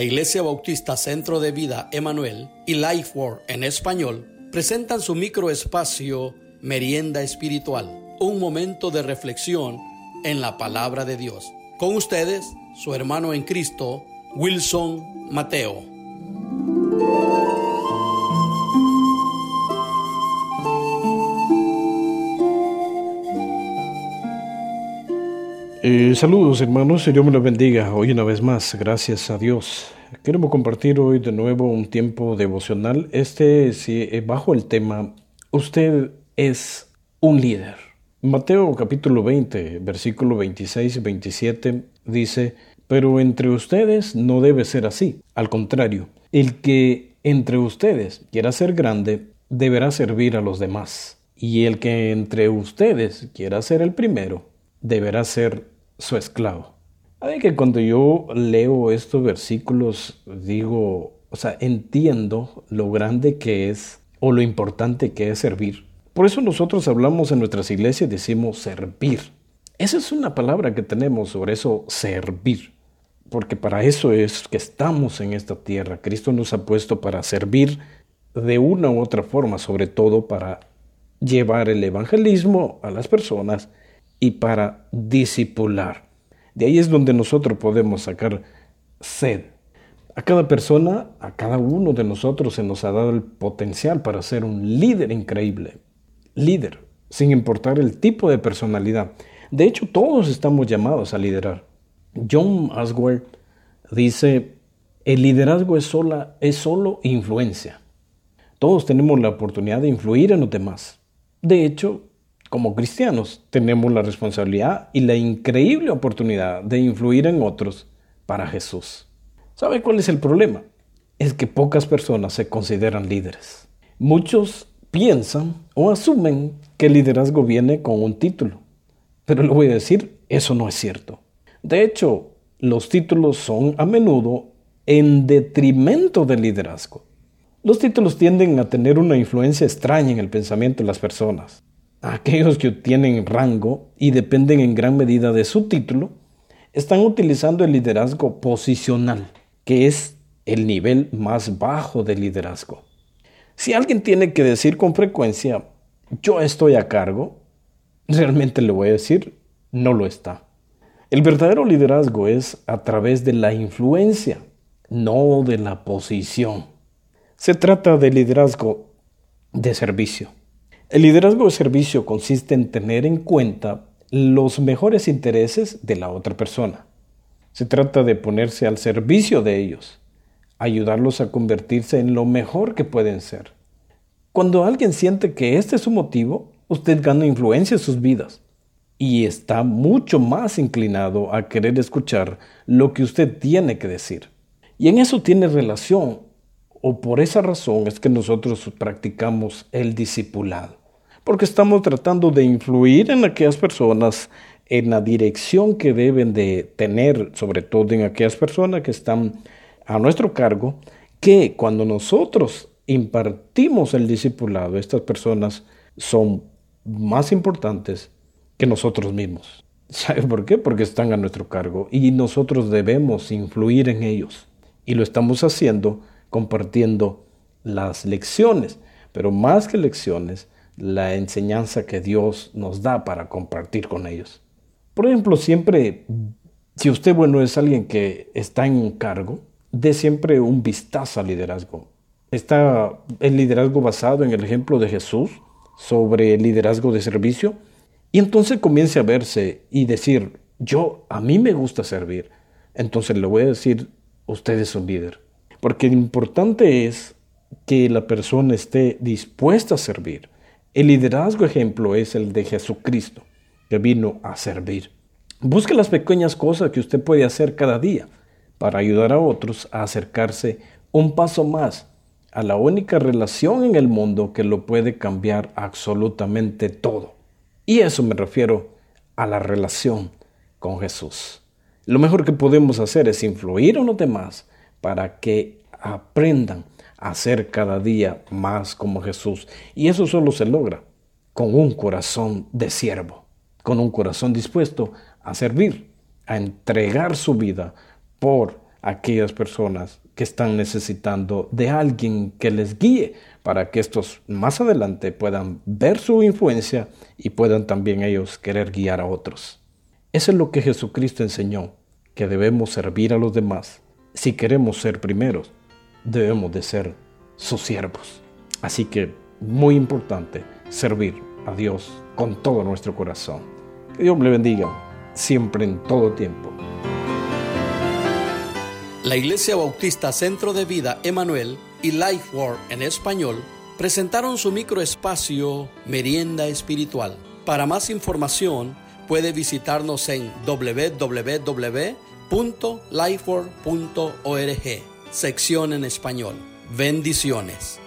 La Iglesia Bautista Centro de Vida Emanuel y Lifeword en español presentan su microespacio Merienda Espiritual, un momento de reflexión en la palabra de Dios. Con ustedes, su hermano en Cristo, Wilson Mateo. Saludos hermanos, Dios me los bendiga hoy una vez más, gracias a Dios. Queremos compartir hoy de nuevo un tiempo devocional, bajo el tema, usted es un líder. Mateo capítulo 20, versículo 26 y 27 dice, pero entre ustedes no debe ser así, al contrario, el que entre ustedes quiera ser grande, deberá servir a los demás, y el que entre ustedes quiera ser el primero, deberá ser su esclavo. Hay que cuando yo leo estos versículos entiendo lo grande que es o lo importante que es servir. Por eso nosotros hablamos en nuestras iglesias, decimos servir. Esa es una palabra que tenemos sobre eso, servir. Porque para eso es que estamos en esta tierra. Cristo nos ha puesto para servir de una u otra forma, sobre todo para llevar el evangelismo a las personas y para discipular. De ahí es donde nosotros podemos sacar sed. A cada persona, a cada uno de nosotros se nos ha dado el potencial para ser un líder increíble. Líder, sin importar el tipo de personalidad. De hecho, todos estamos llamados a liderar. John Oswald dice, el liderazgo es solo influencia. Todos tenemos la oportunidad de influir en los demás. De hecho, como cristianos, tenemos la responsabilidad y la increíble oportunidad de influir en otros para Jesús. ¿Sabe cuál es el problema? Es que pocas personas se consideran líderes. Muchos piensan o asumen que el liderazgo viene con un título. Pero le voy a decir, eso no es cierto. De hecho, los títulos son a menudo en detrimento del liderazgo. Los títulos tienden a tener una influencia extraña en el pensamiento de las personas. Aquellos que tienen rango y dependen en gran medida de su título, están utilizando el liderazgo posicional, que es el nivel más bajo del liderazgo. Si alguien tiene que decir con frecuencia, yo estoy a cargo, realmente le voy a decir, no lo está. El verdadero liderazgo es a través de la influencia, no de la posición. Se trata de liderazgo de servicio. El liderazgo de servicio consiste en tener en cuenta los mejores intereses de la otra persona. Se trata de ponerse al servicio de ellos, ayudarlos a convertirse en lo mejor que pueden ser. Cuando alguien siente que este es su motivo, usted gana influencia en sus vidas y está mucho más inclinado a querer escuchar lo que usted tiene que decir. Y en eso tiene relación, o por esa razón es que nosotros practicamos el discipulado. Porque estamos tratando de influir en aquellas personas en la dirección que deben de tener, sobre todo en aquellas personas que están a nuestro cargo, que cuando nosotros impartimos el discipulado, estas personas son más importantes que nosotros mismos. ¿Sabe por qué? Porque están a nuestro cargo y nosotros debemos influir en ellos. Y lo estamos haciendo compartiendo las lecciones, pero más que lecciones, la enseñanza que Dios nos da para compartir con ellos. Por ejemplo, siempre, si usted es alguien que está en un cargo, dé siempre un vistazo al liderazgo. Está el liderazgo basado en el ejemplo de Jesús sobre el liderazgo de servicio, y entonces comience a verse y decir, a mí me gusta servir. Entonces le voy a decir, usted es un líder. Porque lo importante es que la persona esté dispuesta a servir. El liderazgo ejemplo es el de Jesucristo, que vino a servir. Busque las pequeñas cosas que usted puede hacer cada día para ayudar a otros a acercarse un paso más a la única relación en el mundo que lo puede cambiar absolutamente todo. Y eso me refiero a la relación con Jesús. Lo mejor que podemos hacer es influir en los demás para que aprendan a ser cada día más como Jesús. Y eso solo se logra con un corazón de siervo, con un corazón dispuesto a servir, a entregar su vida por a aquellas personas que están necesitando de alguien que les guíe para que estos más adelante puedan ver su influencia y puedan también ellos querer guiar a otros. Eso es lo que Jesucristo enseñó, que debemos servir a los demás. Si queremos ser primeros, debemos de ser sus siervos. Así que muy importante servir a Dios con todo nuestro corazón. Que Dios le bendiga siempre en todo tiempo. La Iglesia Bautista Centro de Vida Emanuel y Lifeword en español presentaron su microespacio Merienda Espiritual. Para más información puede visitarnos en www.lifeword.org, sección en español. Bendiciones.